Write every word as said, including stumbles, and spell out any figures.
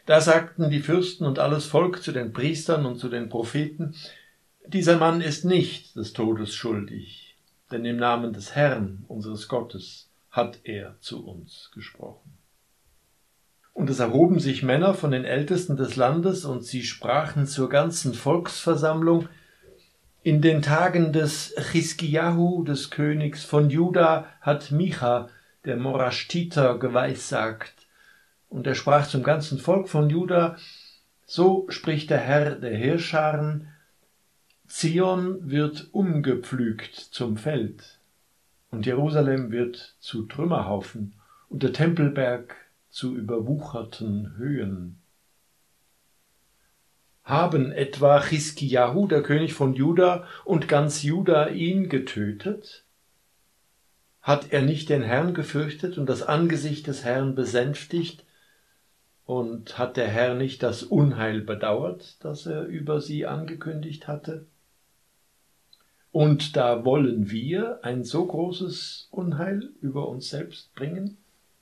Da sagten die Fürsten und alles Volk zu den Priestern und zu den Propheten: Dieser Mann ist nicht des Todes schuldig, denn im Namen des Herrn, unseres Gottes, hat er zu uns gesprochen. Und es erhoben sich Männer von den Ältesten des Landes, und sie sprachen zur ganzen Volksversammlung: In den Tagen des Chiskiahu, des Königs von Juda, hat Micha, der Moraschtiter, geweissagt. Und er sprach zum ganzen Volk von Juda: So spricht der Herr der Heerscharen: Zion wird umgepflügt zum Feld, und Jerusalem wird zu Trümmerhaufen, und der Tempelberg zu überwucherten Höhen. Haben etwa Chiskiahu, der König von Juda, und ganz Juda ihn getötet? Hat er nicht den Herrn gefürchtet und das Angesicht des Herrn besänftigt? Und hat der Herr nicht das Unheil bedauert, das er über sie angekündigt hatte? Und da wollen wir ein so großes Unheil über uns selbst bringen?